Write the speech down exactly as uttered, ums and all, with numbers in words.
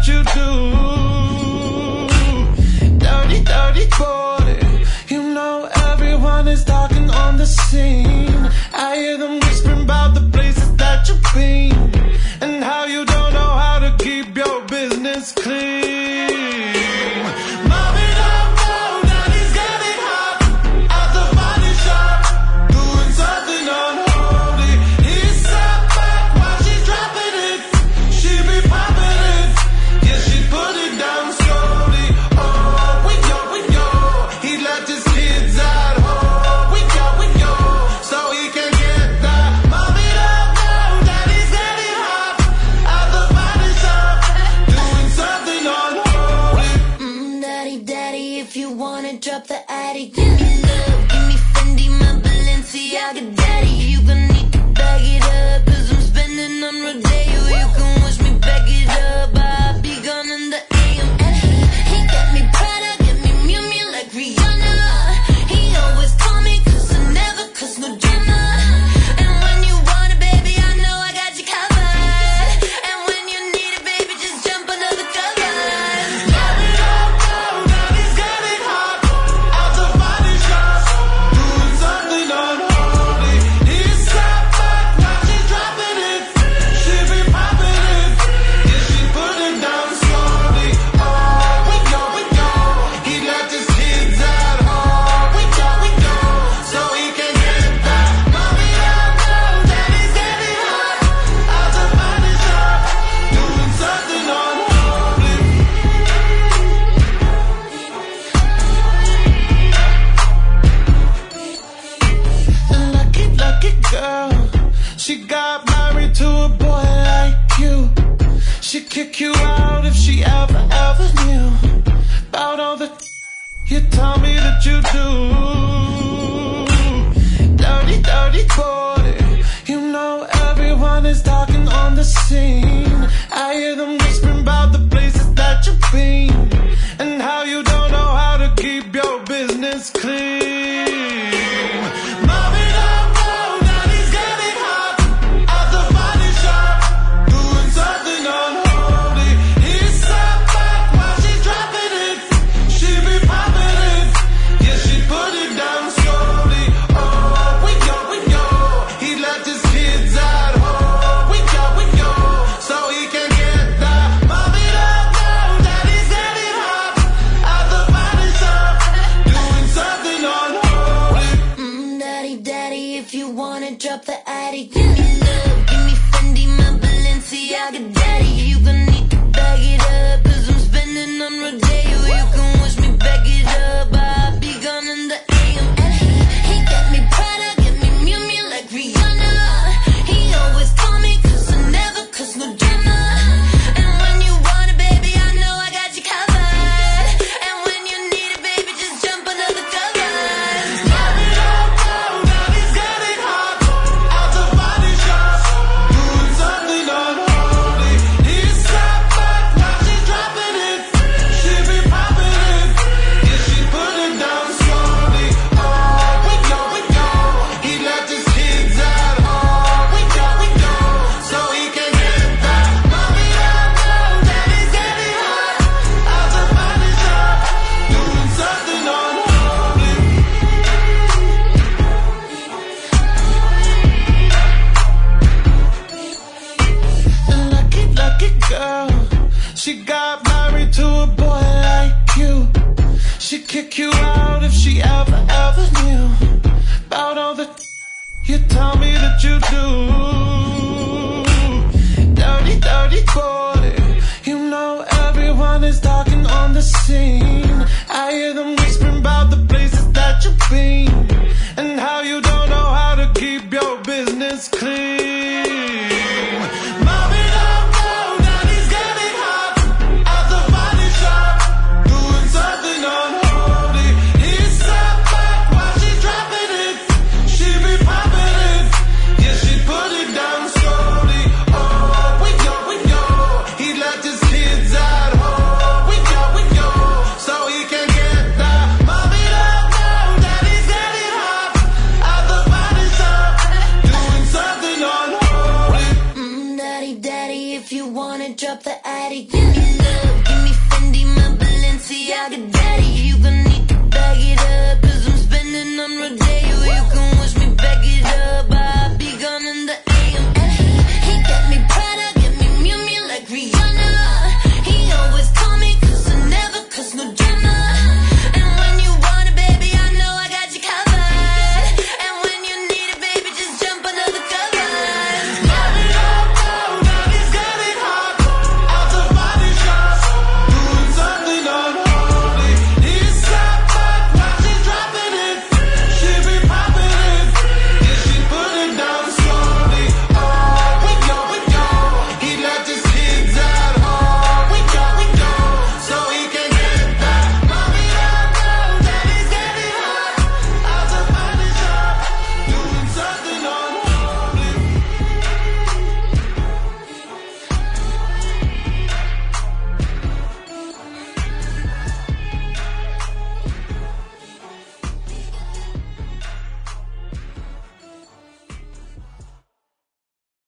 you do. Dirty, dirty boy. You know everyone is talking on the scene. I hear them whispering about the places that you've been and how you don't know how to keep your business clean. Mommy don't know that he's getting hot at the body shop, doing something unholy. He's sat back while she's dropping it. She be popping it, yeah, she put it down slowly. Oh, we go, we go. He left his kids at home. We go, we go, so he can get that. Mommy don't know that he's getting hot at the body shop, doing something unholy. Mm, daddy, daddy, if you wanna drop the attic, give me love, give me Fendi, my Balenciaga, daddy. You gon' need to bag it up, cause I'm spending on Rodeo. You can wish me back it up, I'll be gone in the A M. And he, he got me Prada, get me Miu Miu like Rihanna. He always call me cause I never cause no drama. And when you want it, baby, I know I got you covered. And when you need it, baby, just jump under the covers. Mommy don't know that he's getting hot at the body shop, doing something unholy. He's sat back while she's dropping it. She be popping it, yeah, she put it down slowly. Oh, we go, we go. He left his kids at home. We go, we go, so he can get that. Mommy don't know that he's getting hot at the body shop, doing something unholy. Lucky, lucky girl. She got married to a boy like you. She'd kick you out if she ever, ever knew about all the you tell me that you do. Dirty, dirty boy. You know everyone is talking on the scene. I hear them whispering about the places that you've been and how you don't know how to keep your business clean. Mommy don't know that he's getting hot at the body shop, doing something unholy. He's sat back while she's dropping it. She be popping it, yeah, she put it down slowly. Oh, we go, we go. He left his kids at home. We go, we go, so he can get that. Mommy don't know that he's getting hot at the body shop, doing something unholy. Mm, daddy, daddy, if you wanna drop the attic, give me love, give me Fendi, my Balenciaga, daddy. You gon' need to bag it up, cause I'm spending on Rodeo. You can wish me back it up, I'll be gone in the A M. And he, he got me Prada, get me Miu Miu like Rihanna. He always call me cause I never cause no drama. And when you want it, baby, I know I got you covered. And when you need it, baby, just jump under the covers. Mommy don't know that he's getting hot at the body shop, doing something unholy. He's sat back while she's dropping it. She be popping it, yeah, she put it down slowly. Oh, we go, we go. He left his kids at home. We go, we go, so he can get that. Mommy don't know that he's getting hot at the body shop, doing something unholy. Lucky, lucky girl. She got married to a boy like you. She'd kick you out if she ever, ever knew about all the you tell me that you do. Dirty, dirty boy. You know everyone is talking on the scene. I hear them whispering about the places that you've been and how you don't know how to keep your business clean. Mommy don't know that he's getting hot at the body shop, doing something unholy. He's sat back while she's dropping it. She be popping it, yeah, she put it down slowly. Oh, we go, we go. He left his kids at home. We go, we go, so he can get that. Mommy don't know that he's getting wanna drop the attic. Give me love, give me Fendi, my Balenciaga daddy. You gon' need to bag it up.